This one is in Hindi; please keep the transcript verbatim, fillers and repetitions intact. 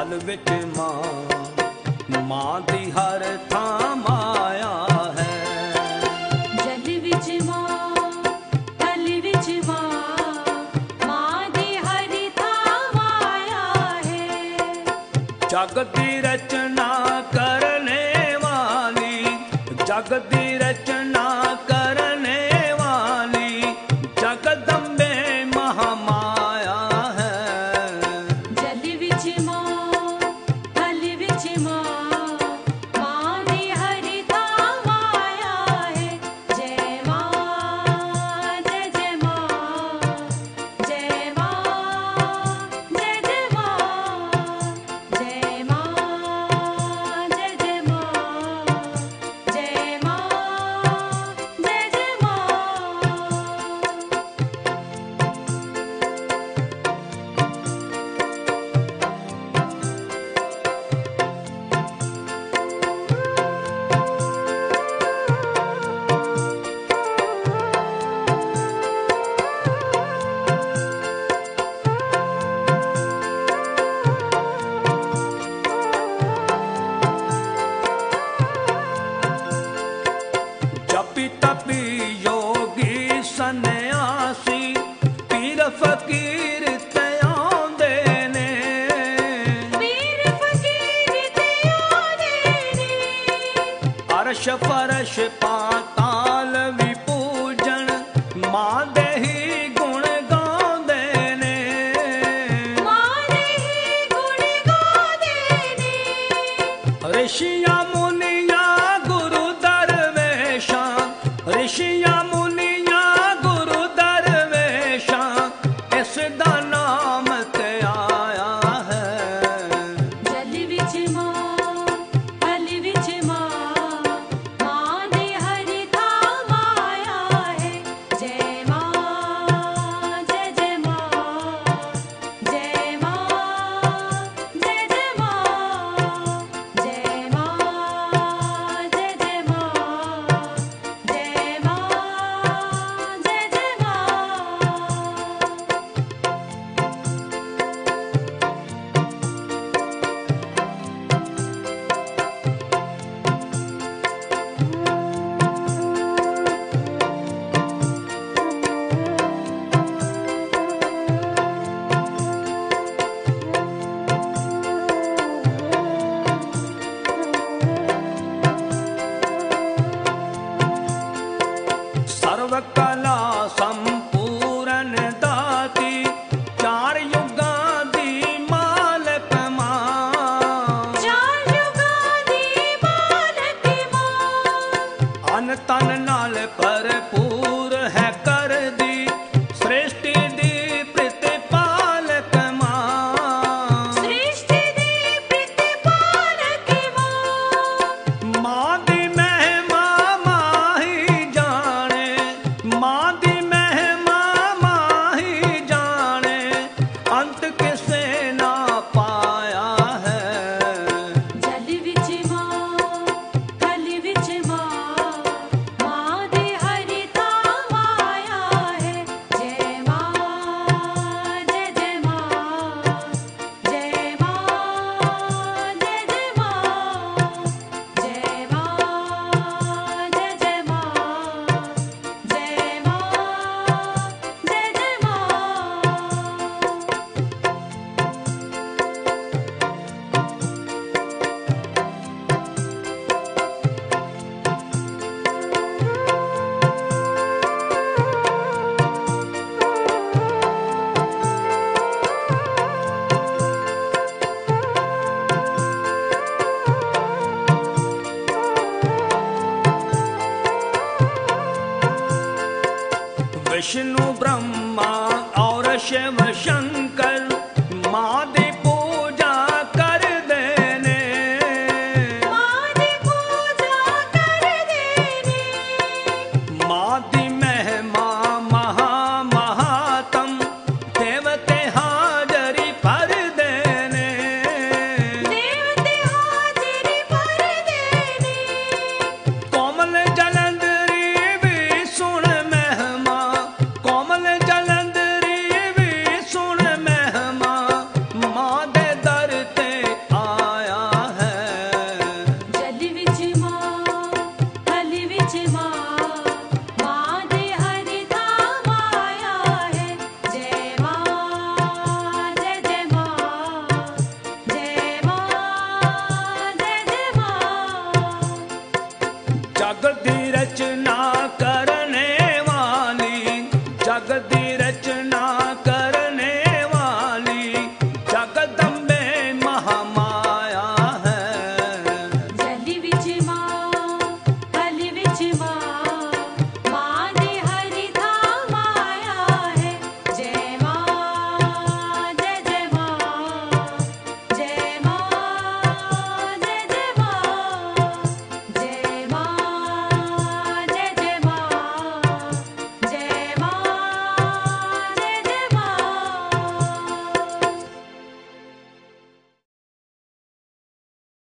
जल विच मां मां दी हर थां माया है। जल विच मां थल विच मां मां दी हर थां माया है। जग दी रचना करने वाली जग दी रचना करने वाली जगदम्बे महामाया है। जल विच मां थल विच मां मां दी हर थां माया है। जय मां जय जय मां जय मां जय जय मां जय मां जय जय मां जय मां जय जय मां। जपी तपी योगी सन्यासी पीर फकीर ते आंदे ने। पीर फकीर ते आंदे ने। अरश फरश पाताल भी पूजन मां दे ही गुण गांदे ने। मां दे ही गुण गांदे ने। ऋषियां मुनियां गुरु दरवेशां ऋषियां मुनियां गुरु दरवेशां इस दा नाम ते आया है। जल विच मां थल विच मां मां दी हर थां माया है। जय मां जय जय मां जय मां जय जय मां जय मां जय जय मां जय मां जय जय मां। सर्व कला संपूर्ण दाती चार युगां दी मालक मां। चार युगां दी मालक मां। अन तन नाल भरपूर है कर दी सृष्टि दी प्रतिपालक मां। सृष्टि दी प्रतिपालक मां। मां दी महिमा माही जाने मां दी महिमा माही जाने अंत किसे ना पाया है। जल विच मां थल विच मां मां दी हर थां माया है। जय मां जय जय मां जय मां जय जय मां जय मां जय जय मां जय मां जय जय विष्णु ब्रह्मा और शिव शंकर